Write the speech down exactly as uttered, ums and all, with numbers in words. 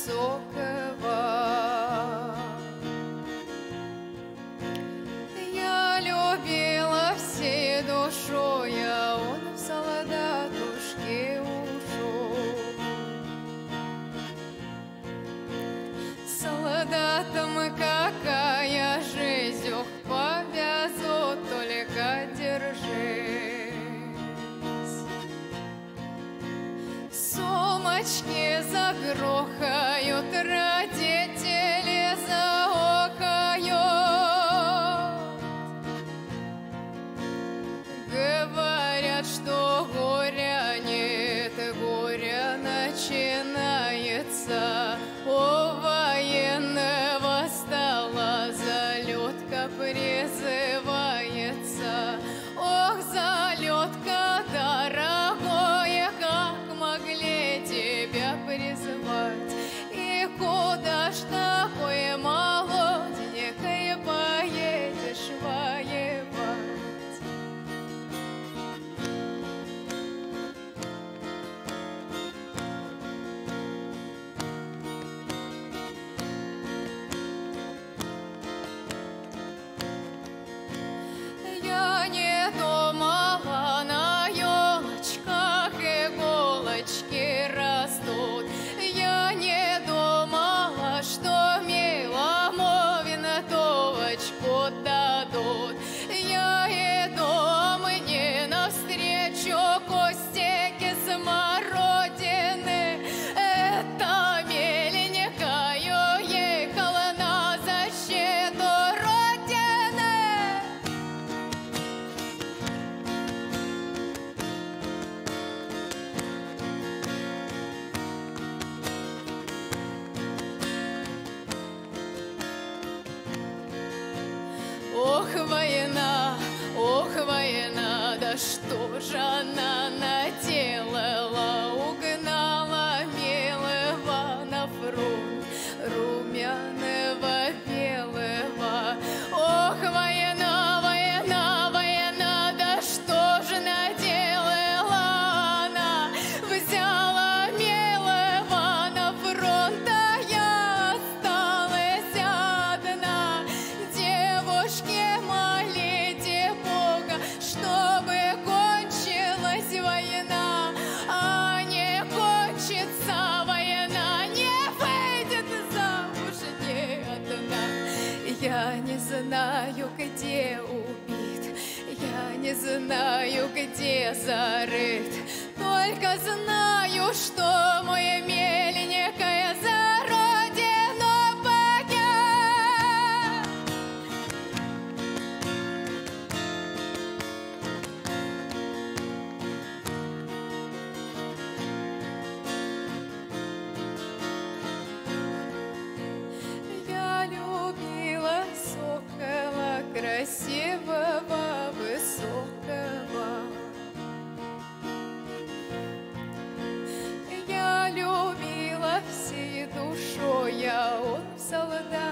высокого. Я любила всей душой, а он в солдатушке ушел. Солдатам какая жизнь, ох, повезут, только держись. Сумочки загрохают, родители заохают. Говорят, что горя нет, горя начинается. У военного стола залетка призывается. Ох, залетка, дорогое, как могли тебя призвать? И куда ж такое молоденькое поедешь воевать? Я не думала, на елочках иголочки растут. Я не думала, что милому винтовочку дадут. Я иду мне навстречу кустики смородины. Это миленькая ехала на защиту Родины. Ох, война, ох, война, да что же она наделала? Угнала милого на фронт, румяного белого. Ох, война, война, война, да что же наделала она? Взяла милого на фронт, а я осталась одна. Девушки, молите Бога, чтобы кончилась война. А не кончится война, не выйдет замуж ни одна. Я не знаю, где убит, я не знаю, где зарыт. Только знаю, что мой миленькая за родину погиб. Я любила сокола красивого, высокого. Я любила всей душой, а он в солдат